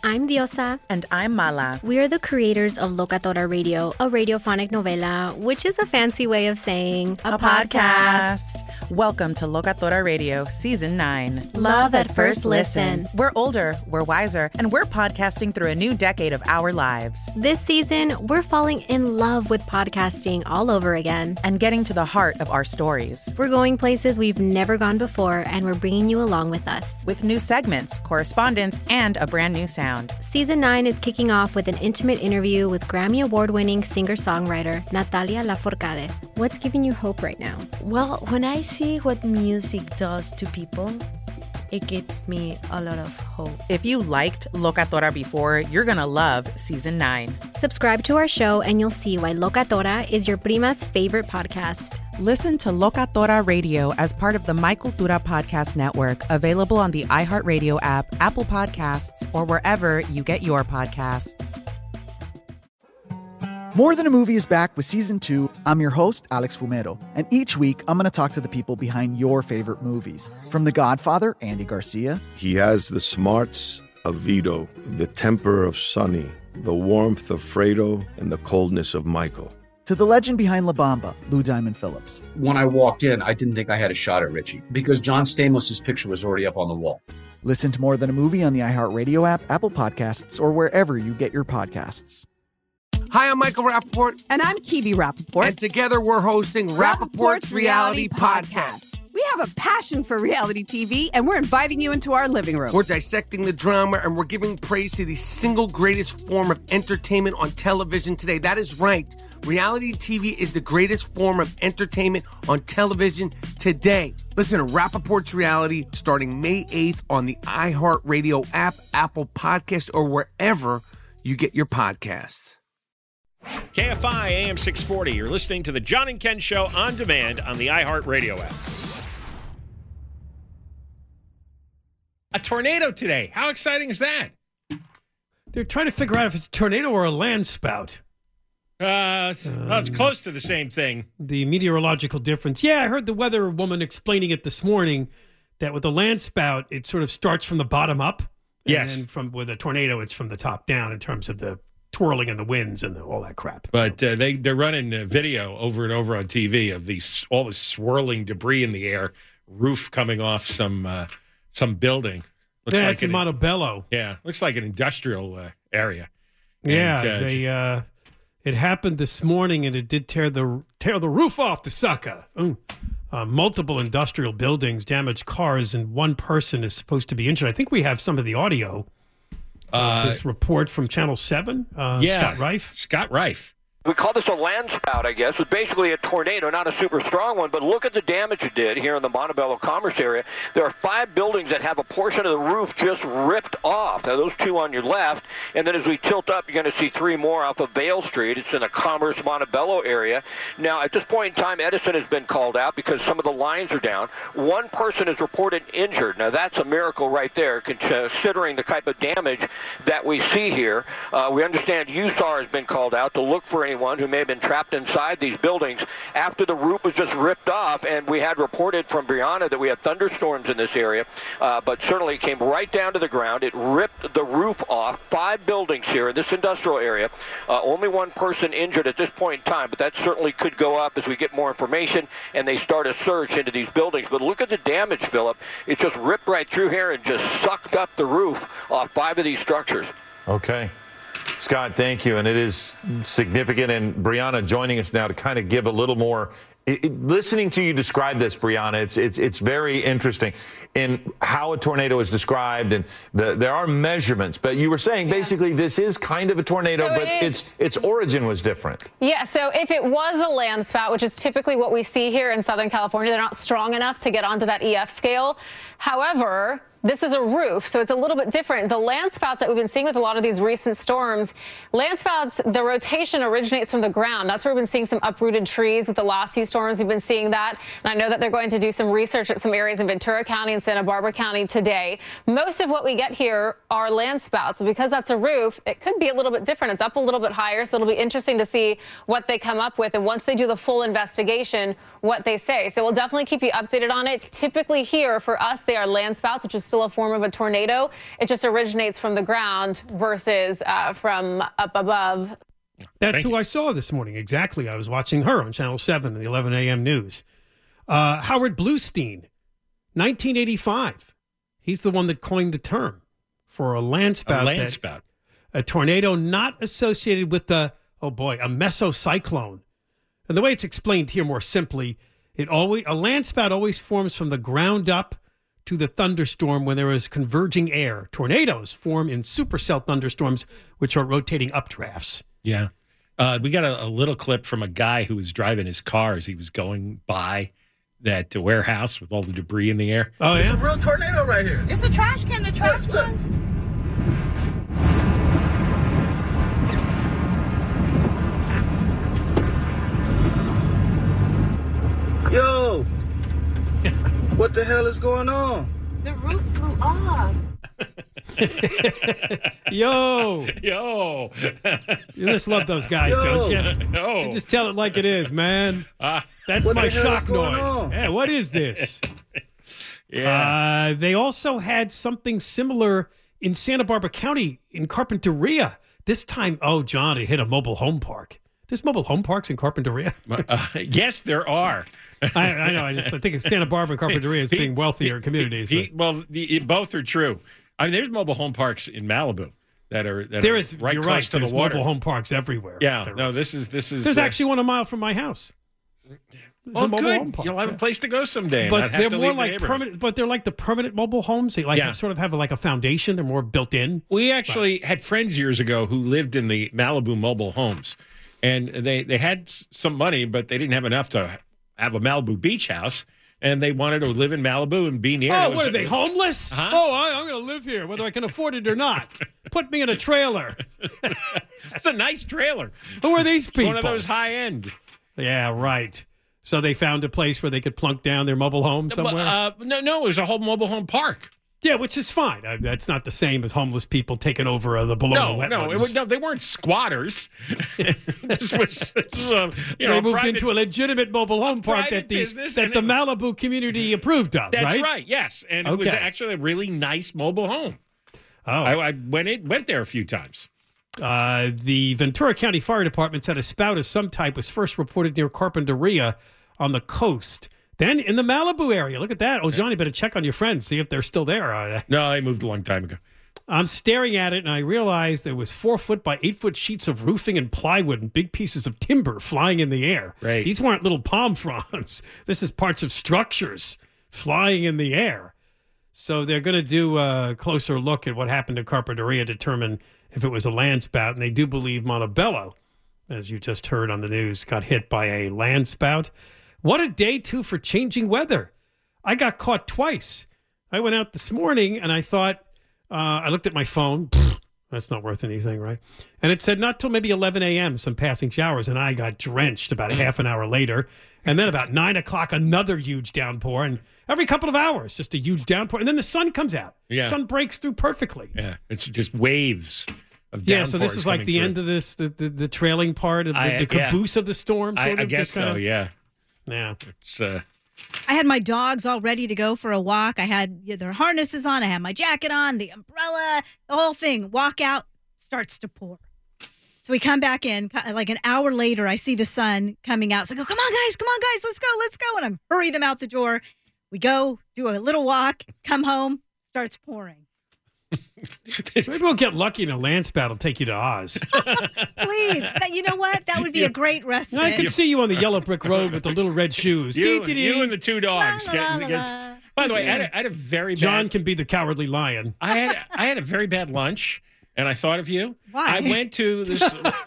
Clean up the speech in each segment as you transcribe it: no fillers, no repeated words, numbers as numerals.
I'm Diosa. And I'm Mala. We are the creators of Locatora Radio, a radiophonic novela, which is a fancy way of saying a podcast. Welcome to Locatora Radio, Season 9. Love at first listen. We're older, we're wiser, and we're podcasting through a new decade of our lives. This season, we're falling in love with podcasting all over again. And getting to the heart of our stories. We're going places we've never gone before, and we're bringing you along with us. With new segments, correspondence, and a brand new sound. Season 9 is kicking off with an intimate interview with Grammy Award-winning singer-songwriter Natalia Lafourcade. What's giving you hope right now? Well, when I see what music does to people, it gives me a lot of hope. If you liked Locatora before, you're going to love Season 9. Subscribe to our show and you'll see why Locatora is your prima's favorite podcast. Listen to Locatora Radio as part of the My Cultura Podcast Network, available on the iHeartRadio app, Apple Podcasts, or wherever you get your podcasts. More Than a Movie is back with Season 2. I'm your host, Alex Fumero, and each week I'm going to talk to the people behind your favorite movies. From The Godfather, Andy Garcia. He has the smarts of Vito, the temper of Sonny, the warmth of Fredo, and the coldness of Michael. To the legend behind La Bamba, Lou Diamond Phillips. When I walked in, I didn't think I had a shot at Richie because John Stamos' picture was already up on the wall. Listen to More Than a Movie on the iHeartRadio app, Apple Podcasts, or wherever you get your podcasts. Hi, I'm Michael Rappaport. And I'm Kibi Rappaport. And together we're hosting Rappaport's Reality Podcast. We have a passion for reality TV, and we're inviting you into our living room. We're dissecting the drama, and we're giving praise to the single greatest form of entertainment on television today. That is right. Reality TV is the greatest form of entertainment on television today. Listen to Rappaport's Reality starting May 8th on the iHeartRadio app, Apple Podcast, or wherever you get your podcasts. KFI AM 640. You're listening to the John and Ken Show on demand on the iHeartRadio app. A tornado today. How exciting is that? They're trying to figure out if it's a tornado or a land spout. Well, it's close to the same thing. The meteorological difference. Yeah, I heard the weather woman explaining it this morning, that with a land spout, it sort of starts from the bottom up. Yes. And then with a tornado, it's from the top down in terms of the twirling and the winds and all that crap. But they're running video over and over on TV of all the swirling debris in the air, roof coming off some building. Looks like it's in Montebello. Yeah, looks like an industrial area. Yeah, it happened this morning, and it did tear the roof off the sucker. Multiple industrial buildings, damaged cars, and one person is supposed to be injured. I think we have some of the audio. This report from Channel 7, Scott Reif. Scott Reif. We call this a land spout, I guess. It's basically a tornado, not a super strong one, but look at the damage it did here in the Montebello Commerce area. There are 5 buildings that have a portion of the roof just ripped off. Now, those 2 on your left, and then as we tilt up, you're going to see 3 more off of Vale Street. It's in the Commerce Montebello area. Now, at this point in time, Edison has been called out because some of the lines are down. 1 person is reported injured. Now, that's a miracle right there, considering the type of damage that we see here. We understand USAR has been called out to look for anyone who may have been trapped inside these buildings after the roof was just ripped off, and we had reported from Brianna that we had thunderstorms in this area, but certainly it came right down to the ground. It ripped the roof off. 5 buildings here in this industrial area. Only 1 person injured at this point in time, but that certainly could go up as we get more information and they start a search into these buildings. But look at the damage, Philip. It just ripped right through here and just sucked up the roof off 5 of these structures. Okay. Scott, thank you. And it is significant. And Brianna joining us now to kind of give a little more. Listening to you describe this, Brianna, it's very interesting in how a tornado is described, and there are measurements. But you were saying basically this is kind of a tornado, but its origin was different. Yeah. So if it was a land spout, which is typically what we see here in Southern California, they're not strong enough to get onto that EF scale. However, this is a roof, so it's a little bit different. The land spouts that we've been seeing with a lot of these recent storms, land spouts, the rotation originates from the ground. That's where we've been seeing some uprooted trees with the last few storms. We've been seeing that. And I know that they're going to do some research at some areas in Ventura County and Santa Barbara County today. Most of what we get here are land spouts, but because that's a roof, it could be a little bit different. It's up a little bit higher, so it'll be interesting to see what they come up with. And once they do the full investigation, what they say. So we'll definitely keep you updated on it. Typically here for us, they are land spouts, which is still a form of a tornado. It just originates from the ground versus from up above. That's who I saw this morning. Exactly. I was watching her on Channel 7 in the 11 a.m. news. Howard Bluestein, 1985. He's the one that coined the term for a landspout. A landspout. A tornado not associated with a mesocyclone. And the way it's explained here more simply, a landspout always forms from the ground up to the thunderstorm when there is converging air. Tornadoes form in supercell thunderstorms, which are rotating updrafts. Yeah. We got a little clip from a guy who was driving his car as he was going by that warehouse with all the debris in the air. Oh, yeah? It's a real tornado right here. It's a trash can. The trash cans. Yo, what the hell is going on? The roof flew off. Yo. You just love those guys, don't you? No. You just tell it like it is, man. That's what my the hell shock is going noise. on? Yeah, what is this? Yeah. They also had something similar in Santa Barbara County in Carpinteria. This time, John, it hit a mobile home park. There's mobile home parks in Carpinteria? Yes, there are. I know. I think of Santa Barbara and Carpinteria as being wealthier communities. Both are true. I mean, there's mobile home parks in Malibu that are there is right you're close right. to There's the water. mobile home parks everywhere. Yeah, this is. There's actually one a mile from my house. Oh, good. You'll have a place to go someday. But they're more like permanent. But they're like the permanent mobile homes. They sort of have like a foundation. They're more built in. We actually had friends years ago who lived in the Malibu mobile homes, and they had some money, but they didn't have enough to have a Malibu beach house. And they wanted to live in Malibu and be near. What are they, homeless? Huh? I'm going to live here, whether I can afford it or not. Put me in a trailer. It's a nice trailer. Who are these people? One of those high end. Yeah, right. So they found a place where they could plunk down their mobile home somewhere? No, it was a whole mobile home park. Yeah, which is fine. That's not the same as homeless people taking over the Bologna wetlands. No, they weren't squatters. This was they moved into a legitimate mobile home park that the Malibu community approved of, That's right? right, yes. And it was actually a really nice mobile home. Oh. I went there a few times. The Ventura County Fire Department said a spout of some type was first reported near Carpinteria on the coast. Then in the Malibu area. Look at that. Oh, Johnny, better check on your friends, see if they're still there. No, they moved a long time ago. I'm staring at it, and I realized there was 4-foot by 8-foot sheets of roofing and plywood and big pieces of timber flying in the air. Right. These weren't little palm fronds. This is parts of structures flying in the air. So they're going to do a closer look at what happened to Carpinteria, determine if it was a landspout. And they do believe Montebello, as you just heard on the news, got hit by a landspout. What a day, too, for changing weather. I got caught twice. I went out this morning, and I thought, I looked at my phone. That's not worth anything, right? And it said not till maybe 11 a.m., some passing showers, and I got drenched about a half an hour later. And then about 9 o'clock, another huge downpour. And every couple of hours, just a huge downpour. And then the sun comes out. Yeah. The sun breaks through perfectly. Yeah, it's just waves of Yeah, so this is like the end of this, the trailing part of the caboose of the storm, sort of. I guess so, yeah. Yeah. It's, I had my dogs all ready to go for a walk. I had their harnesses on. I had my jacket on, the umbrella, the whole thing. Walk out, starts to pour. So we come back in, like an hour later, I see the sun coming out. So I go, come on, guys, let's go. And I'm hurry them out the door. We go, do a little walk, come home, starts pouring. Maybe we'll get lucky and a landspout will take you to Oz. Please. You know what? That would be a great respite. I can see you on the yellow brick road with the little red shoes. You and the two dogs. By the way, I had a very bad... John can be the cowardly lion. I had a very bad lunch, and I thought of you. Why? I went to this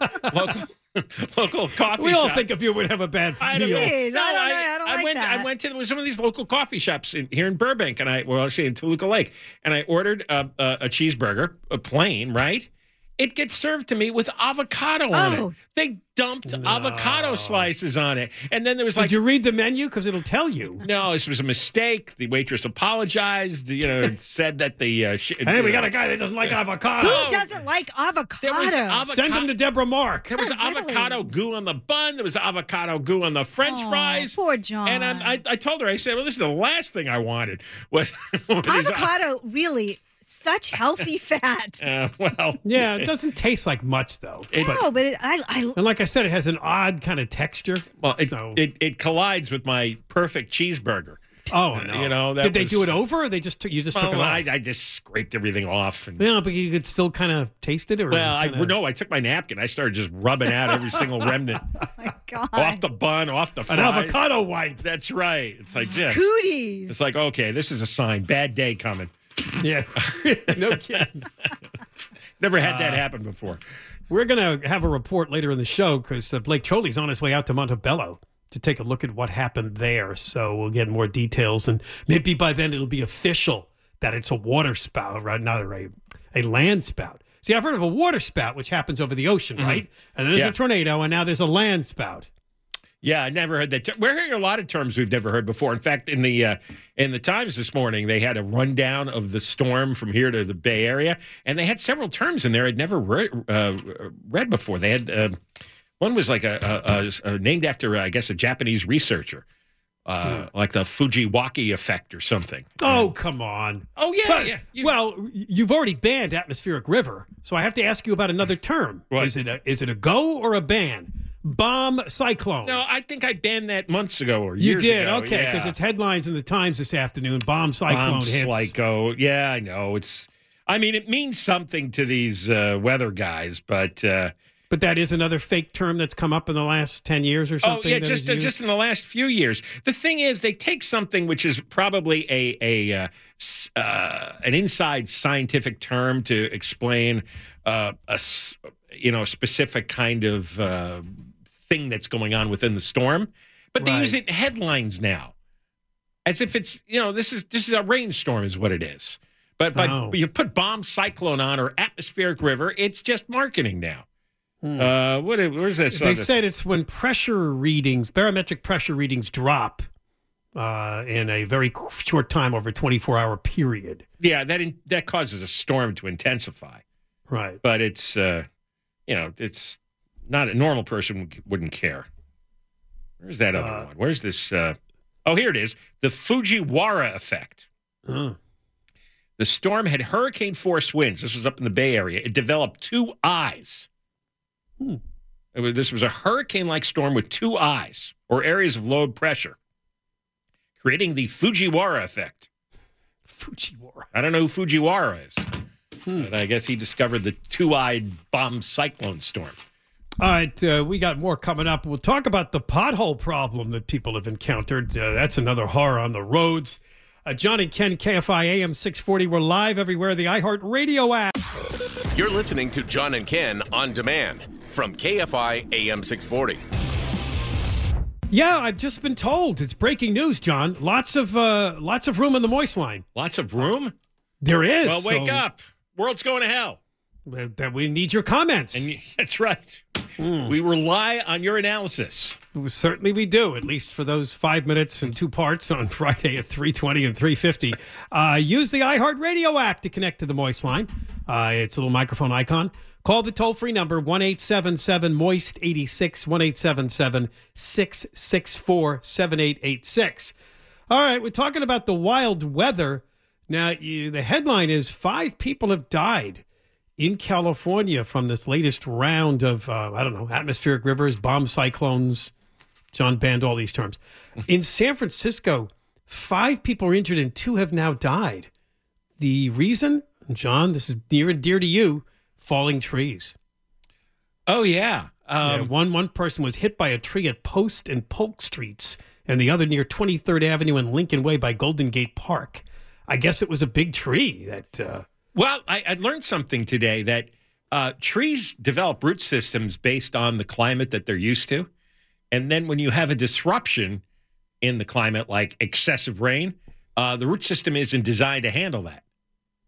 local coffee shop. We all think of you would have a bad meal. Please, I don't like that. I went to some of these local coffee shops here in Burbank, and in Toluca Lake, and I ordered a cheeseburger, a plain, right? it gets served to me with avocado on it. They dumped avocado slices on it. And then there was like... Did you read the menu? Because it'll tell you. No, this was a mistake. The waitress apologized, said that the... hey, we got a guy that doesn't like avocado. Who doesn't like avocado? Send him to Deborah Mark. There was avocado goo on the bun. There was avocado goo on the French fries. Poor John. And I told her, I said, well, this is the last thing I wanted. Avocado, really... Such healthy fat. Well, yeah, it doesn't taste like much though. And like I said, it has an odd kind of texture. Well, it collides with my perfect cheeseburger. Oh no! Did they do it over, or they just took it off? I just scraped everything off. And, but you could still kind of taste it. Or I took my napkin. I started just rubbing out every single remnant. Oh my God! Off the bun, off the fries. An avocado wipe. That's right. It's like just cooties. It's like, okay, this is a sign. Bad day coming. Yeah, no kidding. Never had that happen before. We're going to have a report later in the show because Blake Troley's on his way out to Montebello to take a look at what happened there. So we'll get more details, and maybe by then it'll be official that it's a water spout, right? Not a land spout. See, I've heard of a water spout, which happens over the ocean, right? And then there's a tornado, and now there's a land spout. Yeah, I never heard that. We're hearing a lot of terms we've never heard before. In fact, in the Times this morning, they had a rundown of the storm from here to the Bay Area, and they had several terms in there I'd never read before. They had one was like a named after, I guess, a Japanese researcher, like the Fujiwaki effect or something. Oh, come on. Oh, yeah, well, you've already banned atmospheric river, so I have to ask you about another term. What? Is it a go or a ban? Bomb cyclone. No, I think I banned that months ago or years ago. You did? Okay, because it's headlines in the Times this afternoon. Bomb cyclone hits. Psycho. Yeah, I know. It means something to these weather guys, but that is another fake term that's come up in the last 10 years or something? Oh, yeah, just in the last few years. The thing is, they take something which is probably an inside scientific term to explain a specific kind of thing that's going on within the storm, but they use it in headlines now, as if it's this is a rainstorm is what it is. But you put bomb cyclone on or atmospheric river, it's just marketing now. Where's this? They said it's when barometric pressure readings drop in a very short time over a 24-hour period. Yeah, that causes a storm to intensify. Right, but it's it's not a normal person wouldn't care. Where's that other one? Where's this? Here it is. The Fujiwara effect. The storm had hurricane force winds. This was up in the Bay Area. It developed two eyes. This was a hurricane-like storm with two eyes or areas of low pressure, creating the Fujiwara effect. Fujiwara. I don't know who Fujiwara is. But I guess he discovered the two-eyed bomb cyclone storm. All right, we got more coming up. We'll talk about the pothole problem that people have encountered. That's another horror on the roads. John and Ken, KFI AM 640. We're live everywhere. The iHeart Radio app. You're listening to John and Ken on demand from KFI AM 640. Yeah, I've just been told. It's breaking news, John. Lots of room in the moist line. Lots of room? There is. Well, wake up. World's going to hell. That we need your comments. That's right. We rely on your analysis. Certainly we do, at least for those 5 minutes and 2 parts on Friday at 3:20 and 3:50. Use the iHeartRadio app to connect to the Moist line. It's a little microphone icon. Call the toll-free number, 1-877-MOIST-86, 1-877-664-7886. All right, we're talking about the wild weather. Now, the headline is 5 people have died in California from this latest round of, atmospheric rivers, bomb cyclones. John banned all these terms. In San Francisco, 5 people are injured and 2 have now died. The reason, John, this is near and dear to you, falling trees. Oh, yeah. One person was hit by a tree at Post and Polk Streets, and the other near 23rd Avenue and Lincoln Way by Golden Gate Park. I guess it was a big tree that... Well, I learned something today that trees develop root systems based on the climate that they're used to. And then when you have a disruption in the climate, like excessive rain, the root system isn't designed to handle that.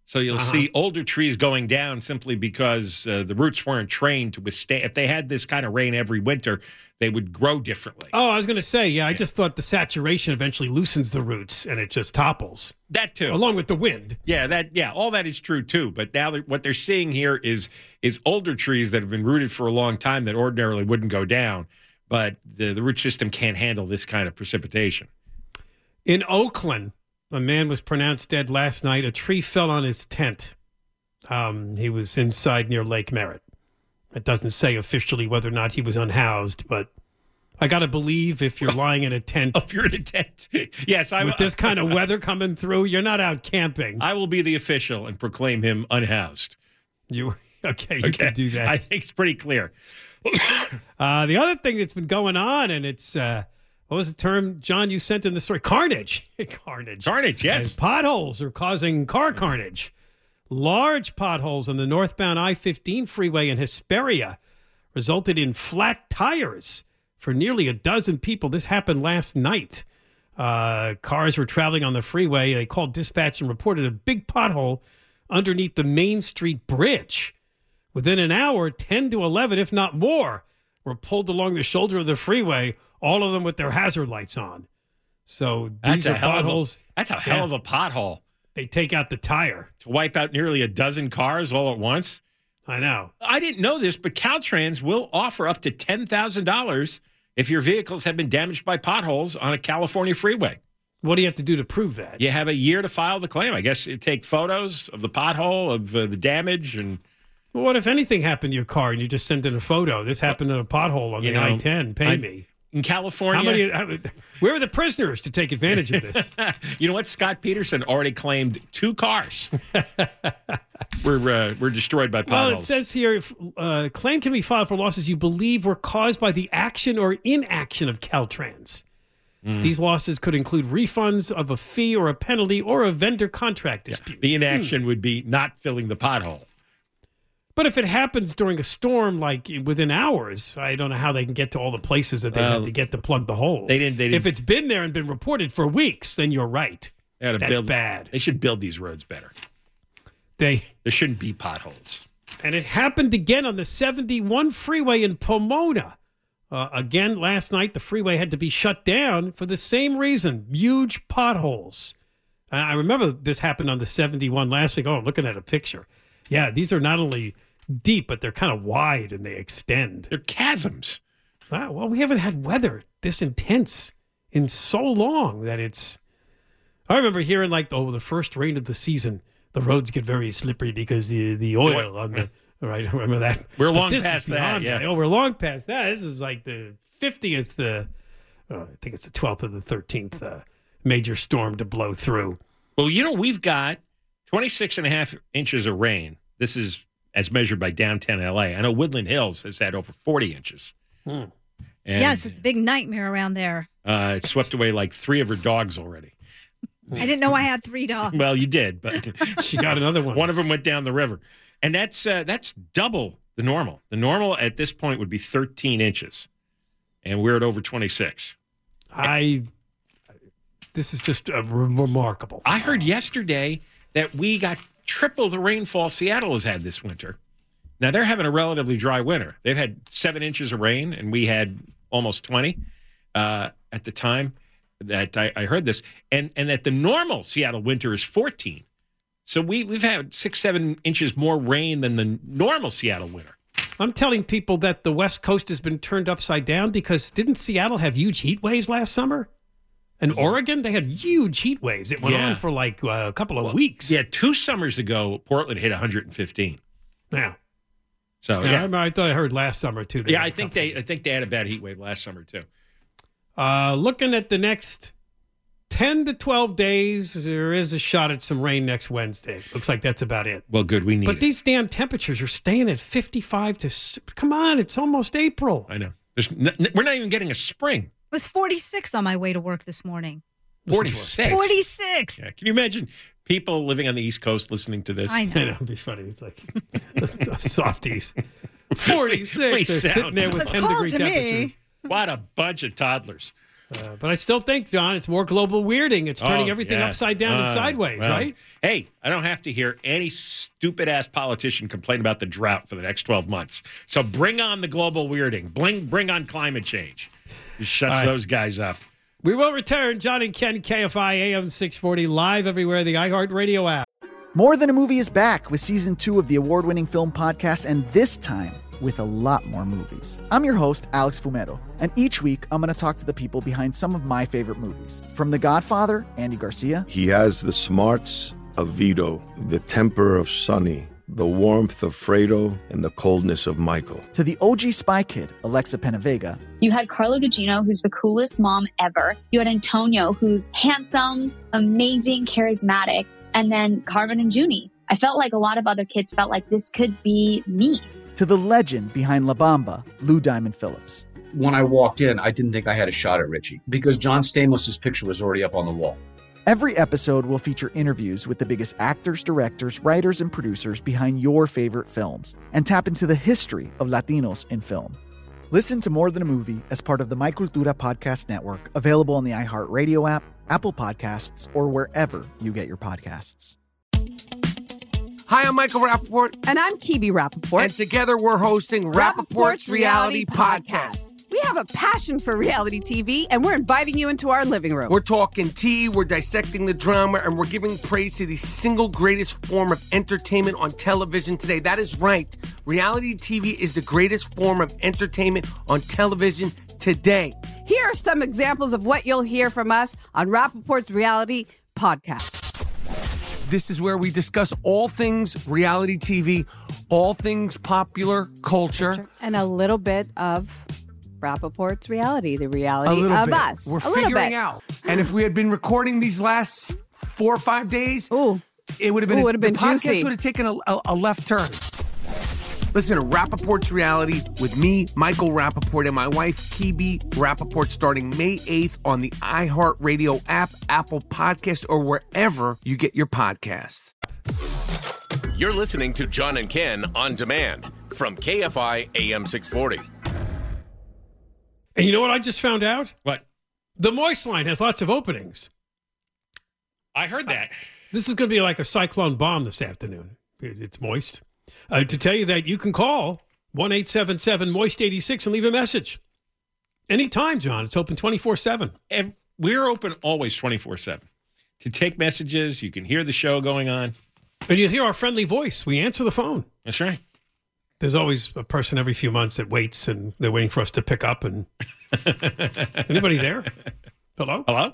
So you'll see older trees going down simply because the roots weren't trained to withstand. If they had this kind of rain every winter, they would grow differently. Oh, I was going to say, I just thought the saturation eventually loosens the roots and it just topples. That too. Along with the wind. Yeah, all that is true too. But now what they're seeing here is older trees that have been rooted for a long time that ordinarily wouldn't go down, but the root system can't handle this kind of precipitation. In Oakland, a man was pronounced dead last night. A tree fell on his tent. He was inside near Lake Merritt. It doesn't say officially whether or not he was unhoused, but I got to believe if you're lying in a tent. If you're in a tent. Yes. With this kind of weather coming through, you're not out camping. I will be the official and proclaim him unhoused. You can do that. I think it's pretty clear. The other thing that's been going on, and it's, what was the term, John, you sent in the story? Carnage. Carnage, yes. Potholes are causing car carnage. Large potholes on the northbound I-15 freeway in Hesperia resulted in flat tires for nearly a dozen people. This happened last night. Cars were traveling on the freeway. They called dispatch and reported a big pothole underneath the Main Street Bridge. Within an hour, 10 to 11, if not more, were pulled along the shoulder of the freeway, all of them with their hazard lights on. So these are potholes. That's a hell of a pothole. They take out the tire. To wipe out nearly a dozen cars all at once? I know. I didn't know this, but Caltrans will offer up to $10,000 if your vehicles have been damaged by potholes on a California freeway. What do you have to do to prove that? You have a year to file the claim. I guess you take photos of the pothole, of the damage. And well, what if anything happened to your car and you just sent in a photo? This happened in a pothole on the I-10. Pay me. In California. Where are the prisoners to take advantage of this? You know what? Scott Peterson already claimed 2 cars were destroyed by potholes. Well, it says here, claim can be filed for losses you believe were caused by the action or inaction of Caltrans. These losses could include refunds of a fee or a penalty or a vendor contract dispute. The inaction would be not filling the pothole. But if it happens during a storm, like within hours, I don't know how they can get to all the places that they had to get to plug the holes. They didn't. If it's been there and been reported for weeks, then you're right. That's bad. They should build these roads better. There shouldn't be potholes. And it happened again on the 71 freeway in Pomona. Again, last night, the freeway had to be shut down for the same reason, huge potholes. I remember this happened on the 71 last week. Oh, I'm looking at a picture. Yeah, these are not only deep, but they're kind of wide and they extend. They're chasms. Well, we haven't had weather this intense in so long that it's... I remember hearing like, the first rain of the season, the roads get very slippery because the oil on the... Right, I remember that. We're long past that, yeah. Oh, we're long past that. This is like the 50th, I think it's the 12th or the 13th major storm to blow through. Well, we've got 26.5 inches of rain. This is as measured by downtown L.A. I know Woodland Hills has had over 40 inches. And yes, it's a big nightmare around there. It swept away like 3 of her dogs already. I didn't know I had 3 dogs. Well, you did, but she got another one. One of them went down the river. And that's double the normal. The normal at this point would be 13 inches. And we're at over 26. This is just remarkable. I heard yesterday that we got triple the rainfall Seattle has had this winter. Now, they're having a relatively dry winter. They've had 7 inches of rain, and we had almost 20 at the time that I heard this. And that the normal Seattle winter is 14. So we've had 6-7 inches more rain than the normal Seattle winter. I'm telling people that the West Coast has been turned upside down because didn't Seattle have huge heat waves last summer? And Oregon, they had huge heat waves. It went on for like a couple of weeks. Yeah, 2 summers ago, Portland hit 115. Yeah. So I thought I heard last summer too. I think they had a bad heat wave last summer too. Looking at the next 10 to 12 days, there is a shot at some rain next Wednesday. Looks like that's about it. Well, good. We need But these damn temperatures are staying at 55 to... Come on, it's almost April. I know. We're not even getting a spring. It was 46 on my way to work this morning. 46? 46. Yeah. Can you imagine people living on the East Coast listening to this? I know. It'd be funny. It's like softies. 46. They're sitting there with 10-degree temperatures. What a bunch of toddlers. But I still think, John, it's more global weirding. It's turning everything upside down and sideways, right? Hey, I don't have to hear any stupid-ass politician complain about the drought for the next 12 months. So bring on the global weirding. Bring on climate change. It shuts those guys up. We will return. John and Ken, KFI AM 640, live everywhere, the iHeartRadio app. More Than a Movie is back with Season 2 of the award-winning film podcast, and this time with a lot more movies. I'm your host, Alex Fumero, and each week I'm going to talk to the people behind some of my favorite movies. From The Godfather, Andy Garcia. He has the smarts of Vito, the temper of Sonny, the warmth of Fredo, and the coldness of Michael. To the OG Spy Kid, Alexa Penavega. You had Carla Gugino, who's the coolest mom ever. You had Antonio, who's handsome, amazing, charismatic. And then Carmen and Junie. I felt like a lot of other kids felt like this could be me. To the legend behind La Bamba, Lou Diamond Phillips. When I walked in, I didn't think I had a shot at Richie because John Stamos' picture was already up on the wall. Every episode will feature interviews with the biggest actors, directors, writers, and producers behind your favorite films and tap into the history of Latinos in film. Listen to More Than a Movie as part of the My Cultura podcast network, available on the iHeartRadio app, Apple Podcasts, or wherever you get your podcasts. Hi, I'm Michael Rappaport. And I'm Kibi Rappaport. And together we're hosting Rappaport's Reality Podcast. We have a passion for reality TV, and we're inviting you into our living room. We're talking tea, we're dissecting the drama, and we're giving praise to the single greatest form of entertainment on television today. That is right. Reality TV is the greatest form of entertainment on television today. Here are some examples of what you'll hear from us on Rappaport's Reality Podcast. This is where we discuss all things reality TV, all things popular culture. And a little bit of Rappaport's reality, the reality of bit. us. We're figuring out. And if we had been recording these last 4 or 5 days, it would have been, the podcast juicy. would have taken a left turn. Listen to Rappaport's Reality with me, Michael Rappaport, and my wife, Kibi Rappaport, starting May 8th on the iHeartRadio app, Apple Podcast, or wherever you get your podcasts. You're listening to John and Ken on demand from KFI AM 640. And you know what I just found out? What? The Moist Line has lots of openings. I heard that. This is going to be like a cyclone bomb this afternoon. It's moist. To tell you that you can call 1-877-MOIST-86 and leave a message. Anytime, John. It's open 24/7. We're open always 24/7. To take messages, you can hear the show going on. And you hear our friendly voice. We answer the phone. That's right. There's always a person every few months that waits, and they're waiting for us to pick up. And anybody there? Hello? Hello?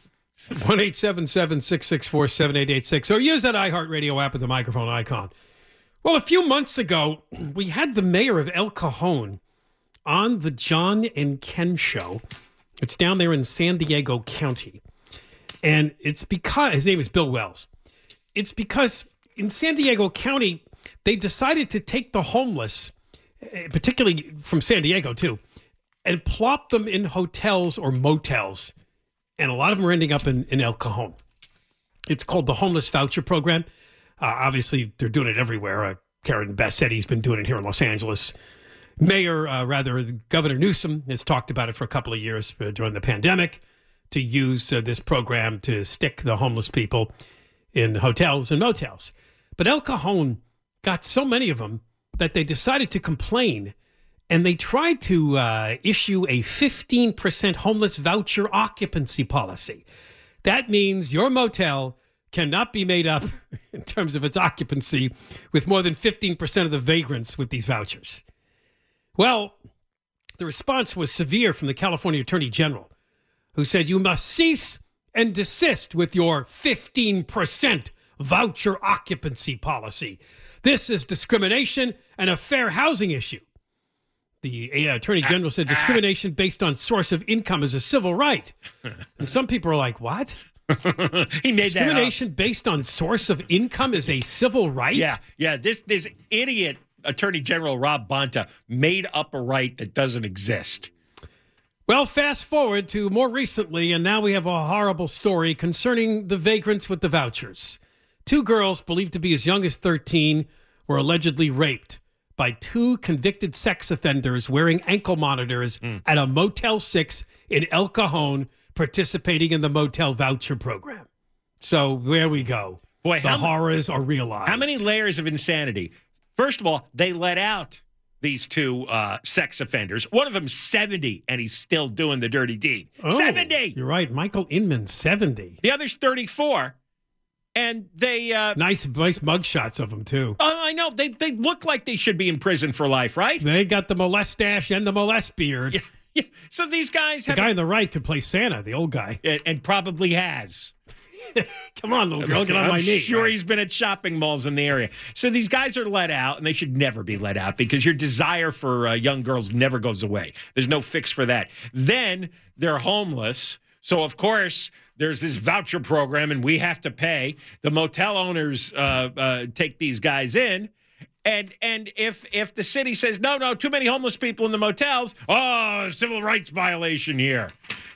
1-877-664-7886. Or use that iHeartRadio app with the microphone icon. Well, a few months ago, we had the mayor of El Cajon on the John and Ken show. It's down there in San Diego County. And it's because, his name is Bill Wells. It's because in San Diego County, they decided to take the homeless, particularly from San Diego too, and plop them in hotels or motels. And a lot of them are ending up in El Cajon. It's called the Homeless Voucher Program. Obviously, they're doing it everywhere. Karen Bassetti's been doing it here in Los Angeles. Governor Newsom has talked about it for a couple of years during the pandemic to use this program to stick the homeless people in hotels and motels. But El Cajon got so many of them that they decided to complain, and they tried to issue a 15% homeless voucher occupancy policy. That means your motel cannot be made up in terms of its occupancy with more than 15% of the vagrants with these vouchers. Well, the response was severe from the California Attorney General, who said you must cease and desist with your 15% voucher occupancy policy. This is discrimination and a fair housing issue. The Attorney General said discrimination based on source of income is a civil right. And some people are like, what? He made that up. Discrimination based on source of income is a civil right? Yeah. This idiot Attorney General Rob Bonta made up a right that doesn't exist. Well, fast forward to more recently, and now we have a horrible story concerning the vagrants with the vouchers. 2 girls believed to be as young as 13 were allegedly raped by 2 convicted sex offenders wearing ankle monitors at a Motel 6 in El Cajon participating in the motel voucher program. So there we go. Boy, the horrors are realized. How many layers of insanity? First of all, they let out these two sex offenders. One of them 70, and he's still doing the dirty deed. 70! You're right. Michael Inman, 70. The other's 34. And they... nice mugshots of them, too. Oh, I know. They look like they should be in prison for life, right? They got the molestache and the molest beard. Yeah. So these guys The guy on the right could play Santa, the old guy. And probably has. Come on, little girl, get on my knee. I'm sure he's been at shopping malls in the area. So these guys are let out, and they should never be let out because your desire for young girls never goes away. There's no fix for that. Then they're homeless. So, of course, there's this voucher program, and we have to pay. The motel owners take these guys in. And if the city says, no, too many homeless people in the motels, civil rights violation here.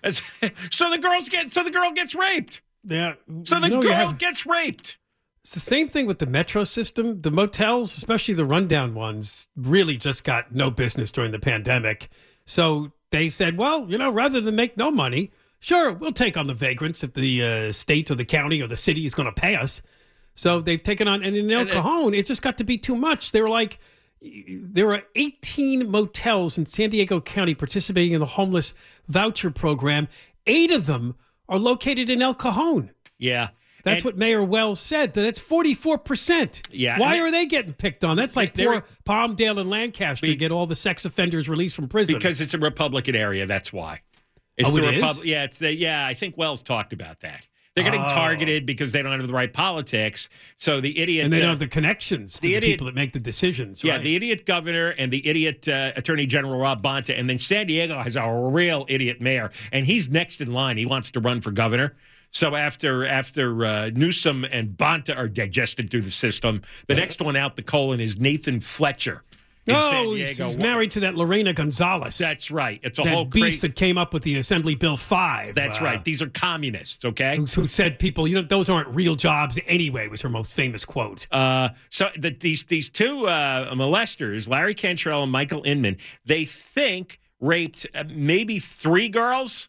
So the girl gets raped. Yeah. So the girl gets raped. It's the same thing with the metro system. The motels, especially the rundown ones, really just got no business during the pandemic. So they said, well, rather than make no money, sure, we'll take on the vagrants if the state or the county or the city is going to pay us. So they've taken on, and in El Cajon, it just got to be too much. They were like, there were 18 motels in San Diego County participating in the homeless voucher program. 8 of them are located in El Cajon. Yeah. That's what Mayor Wells said. That's 44%. Yeah. Why are they getting picked on? That's like poor Palmdale and Lancaster get all the sex offenders released from prison. Because it's a Republican area, that's why. It is? Yeah, I think Wells talked about that. They're getting targeted because they don't have the right politics. So the idiot... And they don't have the connections to the people that make the decisions, Yeah, right? the idiot governor and the idiot Attorney General Rob Bonta. And then San Diego has a real idiot mayor. And he's next in line. He wants to run for governor. So after Newsom and Bonta are digested through the system, the next one out the colon is Nathan Fletcher. San Diego. He's married to that Lorena Gonzalez. That's right. It's a that whole beast that came up with the Assembly Bill 5. That's right. These are communists, okay? Who said people, those aren't real jobs anyway, was her most famous quote. So these two molesters, Larry Cantrell and Michael Inman, they think raped maybe 3 girls.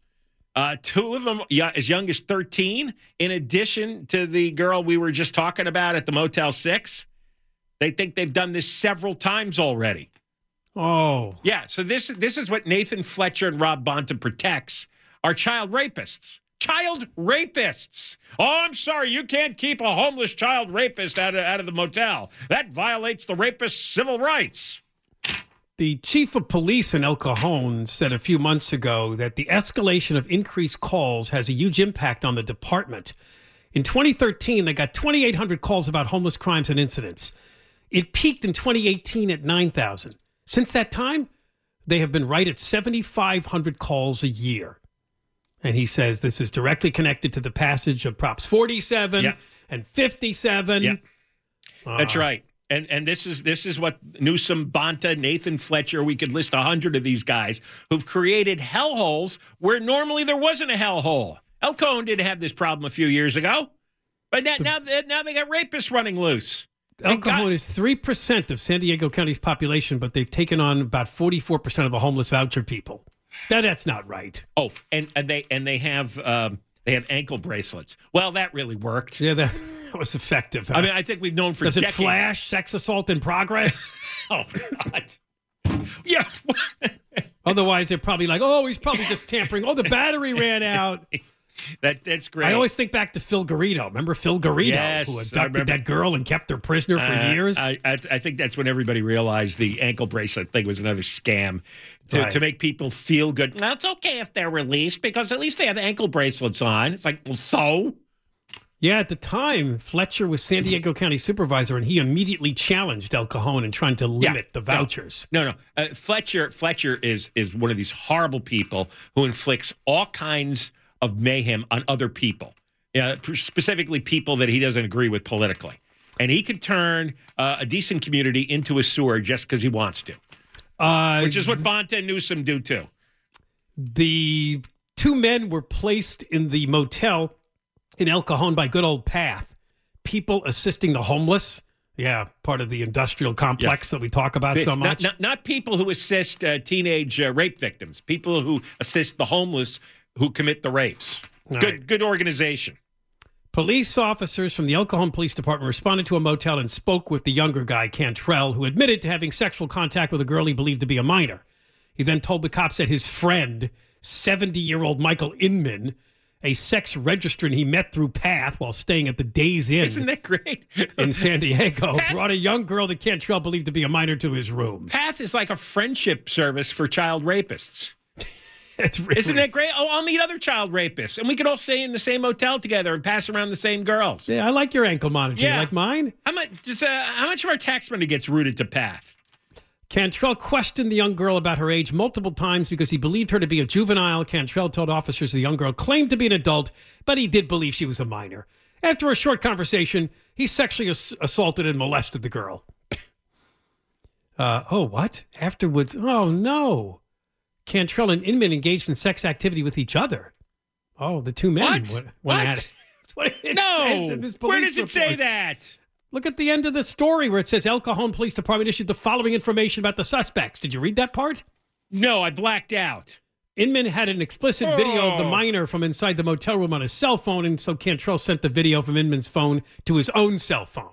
2 of them as young as 13, in addition to the girl we were just talking about at the Motel 6. They think they've done this several times already. Oh. Yeah, so this is what Nathan Fletcher and Rob Bonta protects, are child rapists. Child rapists. Oh, I'm sorry, you can't keep a homeless child rapist out of the motel. That violates the rapist's civil rights. The chief of police in El Cajon said a few months ago that the escalation of increased calls has a huge impact on the department. In 2013, they got 2,800 calls about homeless crimes and incidents. It peaked in 2018 at 9,000. Since that time, they have been right at 7,500 calls a year. And he says this is directly connected to the passage of Props 47 and 57. Yeah. That's right. And this is what Newsom, Bonta, Nathan Fletcher, we could list 100 of these guys who've created hellholes where normally there wasn't a hellhole. El Cajon didn't have this problem a few years ago, but now they got rapists running loose. El Cajon is 3% of San Diego County's population, but they've taken on about 44% of the homeless voucher people. That's not right. Oh, and they have ankle bracelets. Well, that really worked. Yeah, that was effective. Huh? I mean, I think we've known for decades. Does it flash sex assault in progress? Oh, God. Yeah. Otherwise, they're probably like, he's probably just tampering. The battery ran out. That's great. I always think back to Phil Garrido. Remember Phil Garrido, who abducted that girl and kept her prisoner for years? I think that's when everybody realized the ankle bracelet thing was another scam to make people feel good. Now, it's okay if they're released because at least they have ankle bracelets on. It's like, well, so? Yeah, at the time, Fletcher was San Diego County supervisor, and he immediately challenged El Cajon in trying to limit the vouchers. No. Fletcher is one of these horrible people who inflicts all kinds of mayhem on other people, specifically people that he doesn't agree with politically. And he could turn a decent community into a sewer just because he wants to, which is what Bonta and Newsom do too. The 2 men were placed in the motel in El Cajon by good old PATH, People Assisting the Homeless. Yeah, part of the industrial complex that we talk about so much. Not people who assist teenage rape victims, people who assist the homeless who commit the rapes. Good organization. Police officers from the El Cajon Police Department responded to a motel and spoke with the younger guy, Cantrell, who admitted to having sexual contact with a girl he believed to be a minor. He then told the cops that his friend, 70-year-old Michael Inman, a sex registrant he met through Path while staying at the Days Inn. Isn't that great? In San Diego, brought a young girl that Cantrell believed to be a minor to his room. Path is like a friendship service for child rapists. Really... Isn't that great? Oh, I'll meet other child rapists, and we could all stay in the same hotel together and pass around the same girls. Yeah, I like your ankle monitor. You like mine? How much of our tax money gets routed to Path? Cantrell questioned the young girl about her age multiple times because he believed her to be a juvenile. Cantrell told officers the young girl claimed to be an adult, but he did believe she was a minor. After a short conversation, he sexually assaulted and molested the girl. What? Afterwards, oh, no. Cantrell and Inman engaged in sex activity with each other. Oh, the two men went at it. That's what it says in this police where does it say report. that? Look at the end of the story where it says El Cajon Police Department issued the following information about the suspects. Did you read that part? No, I blacked out. Inman had an explicit video of the minor from inside the motel room on his cell phone, and so Cantrell sent the video from Inman's phone to his own cell phone.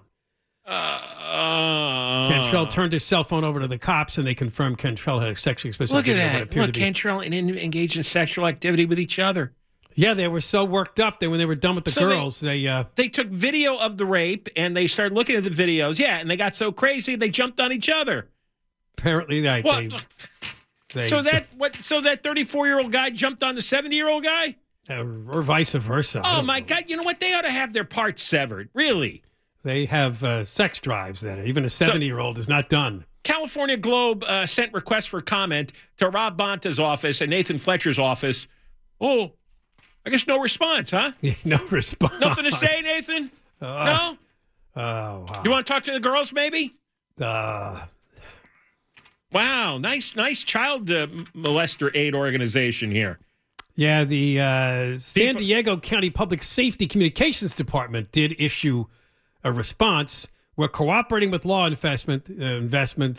Cantrell turned his cell phone over to the cops, and they confirmed Cantrell had a sexually explicit Look video. at that. Look, Cantrell and Inman engaged in sexual activity with each other. Yeah, they were so worked up that when they were done with the girls, they took video of the rape, and they started looking at the videos. Yeah, and they got so crazy, they jumped on each other. Apparently, So that 34-year-old guy jumped on the 70-year-old guy? Or vice versa. Oh, my God. You know what? They ought to have their parts severed. Really. They have sex drives that even a 70-year-old is not done. California Globe sent requests for comment to Rob Bonta's office and Nathan Fletcher's office. Oh, I guess no response, huh? No response. Nothing to say, Nathan? No? Oh, wow. You want to talk to the girls, maybe? Wow, nice child molester aid organization here. Yeah, the San Diego County Public Safety Communications Department did issue a response. We're cooperating with law enforcement on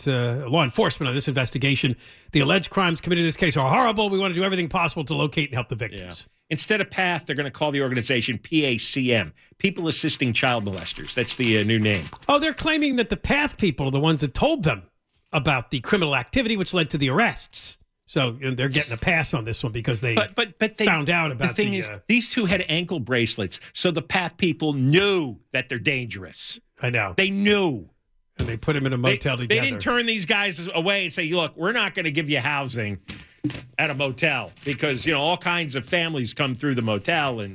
this investigation. The alleged crimes committed in this case are horrible. We want to do everything possible to locate and help the victims. Yeah. Instead of PATH, they're going to call the organization PACM, People Assisting Child Molesters. That's the new name. Oh, they're claiming that the PATH people are the ones that told them about the criminal activity, which led to the arrests. So they're getting a pass on this one because they found out about the thing. Is, these two had ankle bracelets, so the PATH people knew that they're dangerous. I know. They knew. And they put them in a motel together. They didn't turn these guys away and say, look, we're not going to give you housing at a motel because, all kinds of families come through the motel and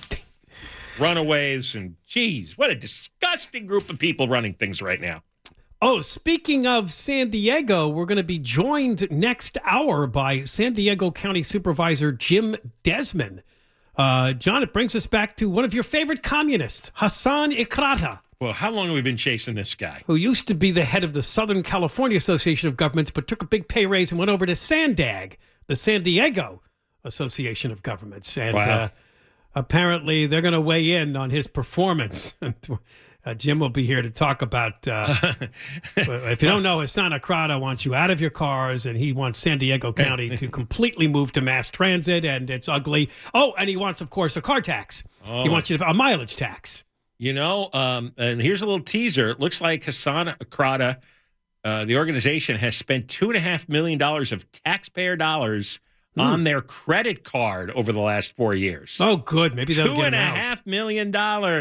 runaways and, geez, what a disgusting group of people running things right now. Oh, speaking of San Diego, we're going to be joined next hour by San Diego County Supervisor Jim Desmond. John, it brings us back to one of your favorite communists, Hassan Ikrata. Well, how long have we been chasing this guy? Who used to be the head of the Southern California Association of Governments, but took a big pay raise and went over to SANDAG, the San Diego Association of Governments. And apparently they're going to weigh in on his performance. Jim will be here to talk about, if you don't know, Hassan Ikrata wants you out of your cars, and he wants San Diego County to completely move to mass transit, and it's ugly. Oh, and he wants, of course, a car tax. Oh. He wants you to a mileage tax. And here's a little teaser. It looks like Hassan Ikrata, the organization, has spent $2.5 million of taxpayer dollars on their credit card over the last 4 years. Oh, good. Maybe they'll get him out. $2.5 million.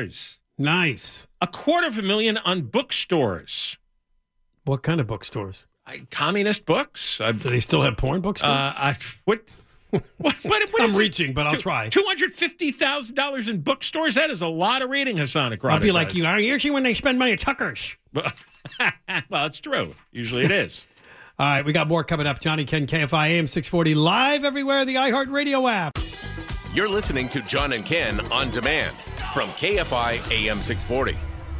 Nice. $250,000 on bookstores. What kind of bookstores? Communist books. Do they still have porn bookstores? What I'm reaching, but I'll try. $250,000 in bookstores? That is a lot of reading, Hassan Ikrata. I'll be like you. Usually when they spend money at Tucker's. Well, it's true. Usually it is. All right, we got more coming up. John and Ken, KFI AM 640, live everywhere, the iHeartRadio app. You're listening to John and Ken on demand from KFI AM 640.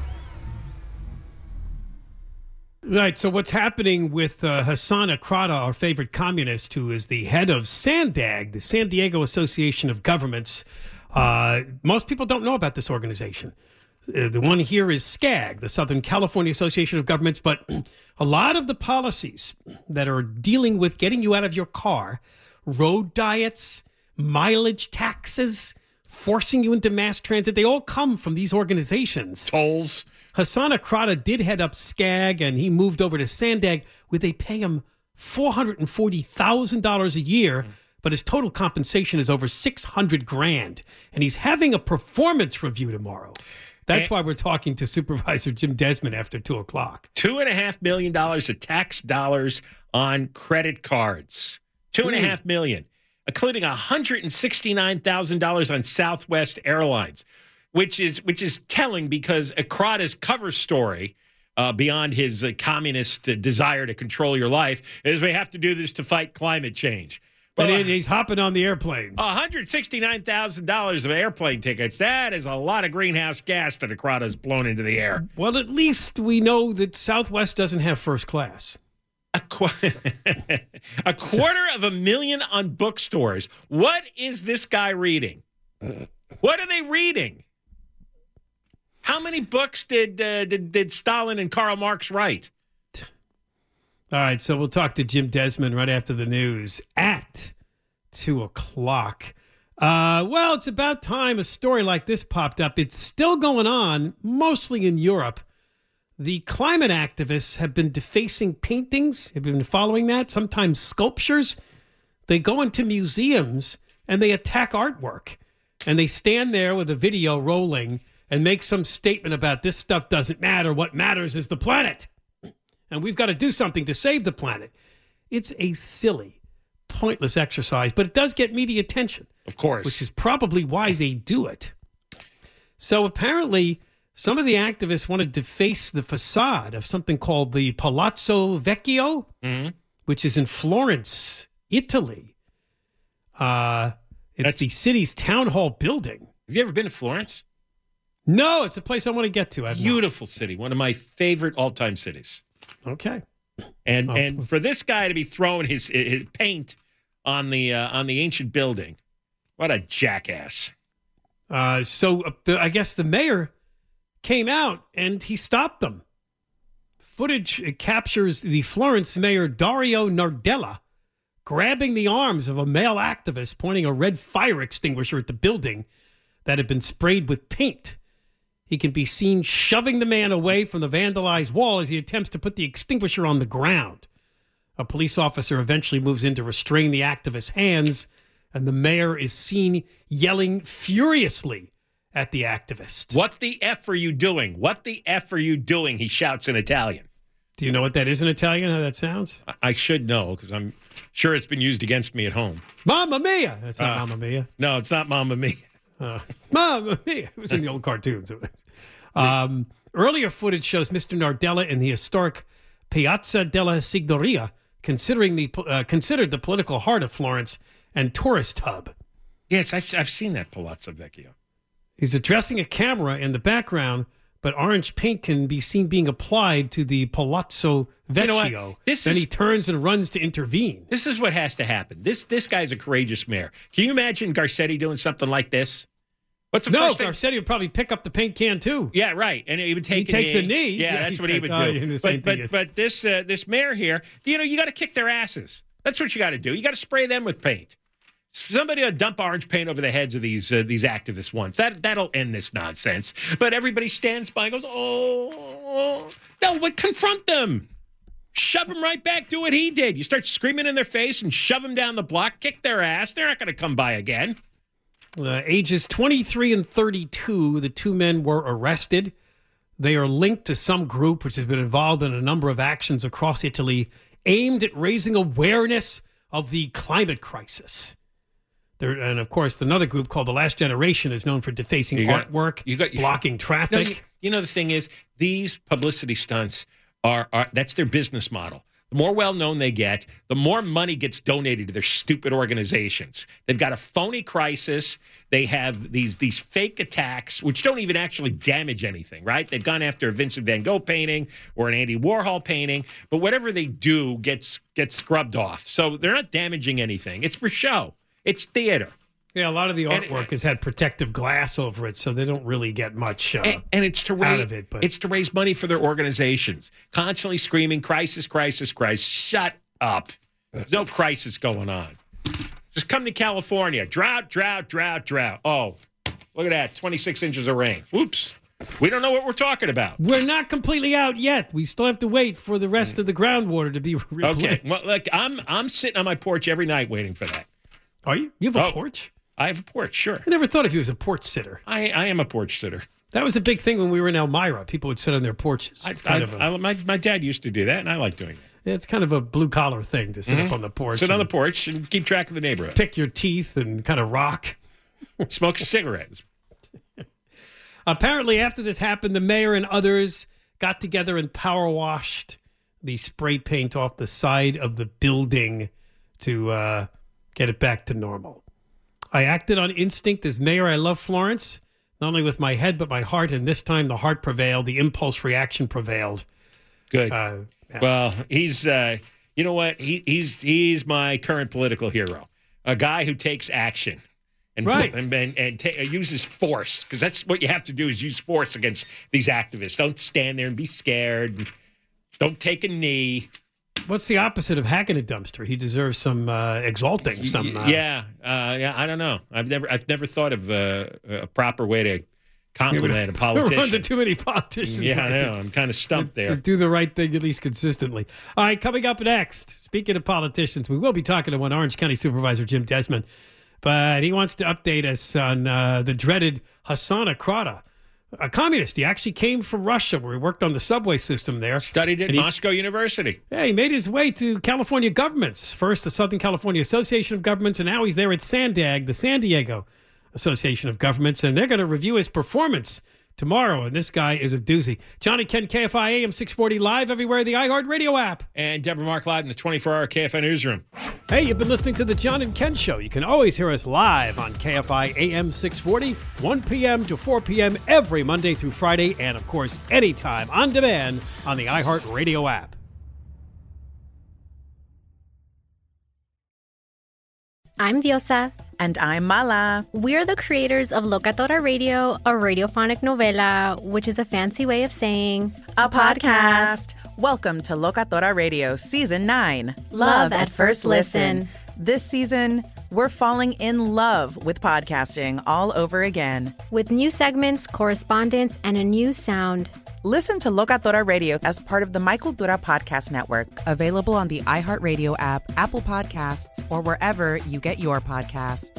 Right, so what's happening with Hassan Ikrata, our favorite communist, who is the head of SANDAG, the San Diego Association of Governments. Most people don't know about this organization. The one here is SCAG, the Southern California Association of Governments, but a lot of the policies that are dealing with getting you out of your car, road diets, mileage taxes, forcing you into mass transit, they all come from these organizations. Tolls. Hassan Akrada did head up SCAG, and he moved over to Sandag, where they pay him $440,000 a year, but his total compensation is over $600,000, and he's having a performance review tomorrow. That's why we're talking to Supervisor Jim Desmond after 2 o'clock. $2.5 million of tax dollars on credit cards. $2.5 million, including $169,000 on Southwest Airlines, which is telling because Akrada's cover story, beyond his communist desire to control your life, is we have to do this to fight climate change. But he's hopping on the airplanes. $169,000 of airplane tickets. That is a lot of greenhouse gas that Akrada's blown into the air. Well, at least we know that Southwest doesn't have first class. $250,000 on bookstores. What is this guy reading? What are they reading? How many books did Stalin and Karl Marx write? All right, so we'll talk to Jim Desmond right after the news at 2 o'clock. Well, it's about time a story like this popped up. It's still going on, mostly in Europe. The climate activists have been defacing paintings. Have you been following that? Sometimes sculptures. They go into museums and they attack artwork. And they stand there with a video rolling and make some statement about this stuff doesn't matter. What matters is the planet. And we've got to do something to save the planet. It's a silly, pointless exercise, but it does get media attention. Of course. Which is probably why they do it. So apparently, some of the activists want to deface the facade of something called the Palazzo Vecchio, which is in Florence, Italy. It's the city's town hall building. Have you ever been to Florence? No, it's a place I want to get to. Beautiful city. One of my favorite all-time cities. Okay. And for this guy to be throwing his paint on the ancient building, what a jackass. I guess the mayor came out and he stopped them. Footage captures the Florence mayor Dario Nardella grabbing the arms of a male activist pointing a red fire extinguisher at the building that had been sprayed with paint. He can be seen shoving the man away from the vandalized wall as he attempts to put the extinguisher on the ground. A police officer eventually moves in to restrain the activist's hands, and the mayor is seen yelling furiously at the activist. What the F are you doing? What the F are you doing? He shouts in Italian. Do you know what that is in Italian, how that sounds? I should know, because I'm sure it's been used against me at home. Mamma mia! That's not Mamma mia. No, it's not Mamma mia. Mamma mia! It was in the old cartoons. Earlier footage shows Mr. Nardella in the historic Piazza della Signoria, considered the political heart of Florence and tourist hub. Yes, I've seen that Palazzo Vecchio. He's addressing a camera in the background, but orange paint can be seen being applied to the Palazzo Vecchio. You know what? Then he turns and runs to intervene. This is what has to happen. This guy's a courageous mayor. Can you imagine Garcetti doing something like this? What's the first thing? Garcetti would probably pick up the paint can too. Yeah, right. And he would take he takes a knee. Yeah, that's what he would do. But this mayor here, you got to kick their asses. That's what you got to do. You got to spray them with paint. Somebody will dump orange paint over the heads of these activists once. That'll end this nonsense. But everybody stands by and goes, oh. No, but confront them. Shove them right back. Do what he did. You start screaming in their face and shove them down the block. Kick their ass. They're not going to come by again. Ages 23 and 32, the two men were arrested. They are linked to some group which has been involved in a number of actions across Italy aimed at raising awareness of the climate crisis. And, of course, another group called The Last Generation is known for defacing artwork, blocking traffic. The thing is, these publicity stunts that's their business model. The more well-known they get, the more money gets donated to their stupid organizations. They've got a phony crisis. They have these fake attacks, which don't even actually damage anything, right? They've gone after a Vincent van Gogh painting or an Andy Warhol painting, but whatever they do gets scrubbed off. So they're not damaging anything. It's for show. It's theater. Yeah, a lot of the artwork has had protective glass over it, so they don't really get much and it's to out of it. But it's to raise money for their organizations. Constantly screaming, crisis, crisis, crisis. Shut up. There's no crisis going on. Just come to California. Drought, drought, drought, drought. Oh, look at that. 26 inches of rain. Whoops. We don't know what we're talking about. We're not completely out yet. We still have to wait for the rest of the groundwater to be replenished. Okay. Well, look, I'm sitting on my porch every night waiting for that. Are you? You have a porch? I have a porch, sure. I never thought of you as a porch sitter. I am a porch sitter. That was a big thing when we were in Elmira. People would sit on their porches. My dad used to do that, and I like doing that. It's kind of a blue-collar thing to sit up on the porch. Sit on the porch and keep track of the neighborhood. Pick your teeth and kind of rock. Smoke a cigarette. Apparently, after this happened, the mayor and others got together and power washed the spray paint off the side of the building to get it back to normal. I acted on instinct as mayor. I love Florence, not only with my head, but my heart. And this time the heart prevailed. The impulse reaction prevailed. Good. Well, he's, you know what? He's my current political hero. A guy who takes action and uses force, because that's what you have to do is use force against these activists. Don't stand there and be scared. Don't take a knee. What's the opposite of hacking a dumpster? He deserves some exalting. Yeah, I don't know. I've never thought of a proper way to compliment a politician. Run to too many politicians. Yeah, I know. I'm kind of stumped there. Do the right thing at least consistently. All right, coming up next, speaking of politicians, we will be talking to one Orange County Supervisor Jim Desmond, but he wants to update us on the dreaded Hassan Akrada, a communist. He actually came from Russia, where he worked on the subway system there. Studied at Moscow University. Yeah, he made his way to California governments. First, the Southern California Association of Governments, and now he's there at SANDAG, the San Diego Association of Governments, and they're going to review his performance tomorrow, and this guy is a doozy. John and Ken, KFI AM 640, live everywhere, the iHeartRadio app. And Deborah Mark live in the 24-hour KFI newsroom. Hey, you've been listening to the John and Ken Show. You can always hear us live on KFI AM 640, 1 p.m. to 4 p.m. every Monday through Friday, and, of course, anytime on demand on the iHeartRadio app. I'm Diosa. And I'm Mala. We're the creators of Locatora Radio, a radiophonic novela, which is a fancy way of saying a podcast. Welcome to Locatora Radio Season 9. Love at First Listen. This season, we're falling in love with podcasting all over again. With new segments, correspondence, and a new sound. Listen to Locatora Radio as part of the My Cultura Podcast Network. Available on the iHeartRadio app, Apple Podcasts, or wherever you get your podcasts.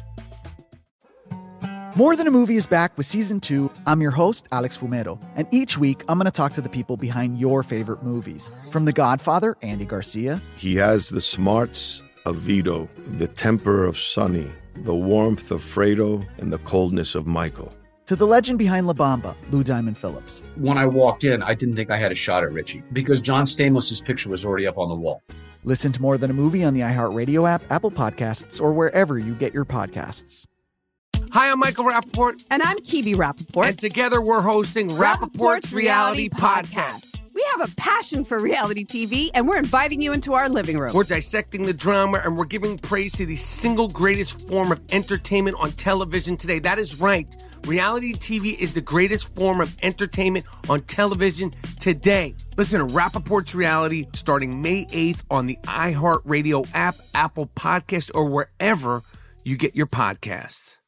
More Than a Movie is back with Season 2. I'm your host, Alex Fumero. And each week, I'm going to talk to the people behind your favorite movies. From The Godfather, Andy Garcia. He has the smarts of Vito, the temper of Sonny, the warmth of Fredo, and the coldness of Michael. To the legend behind La Bamba, Lou Diamond Phillips. When I walked in, I didn't think I had a shot at Richie because John Stamos' picture was already up on the wall. Listen to More Than a Movie on the iHeartRadio app, Apple Podcasts, or wherever you get your podcasts. Hi, I'm Michael Rappaport. And I'm Kibi Rappaport. And together we're hosting Rappaport's Reality Podcast. We have a passion for reality TV, and we're inviting you into our living room. We're dissecting the drama, and we're giving praise to the single greatest form of entertainment on television today. That is right. Reality TV is the greatest form of entertainment on television today. Listen to Rappaport's Reality starting May 8th on the iHeartRadio app, Apple Podcast, or wherever you get your podcasts.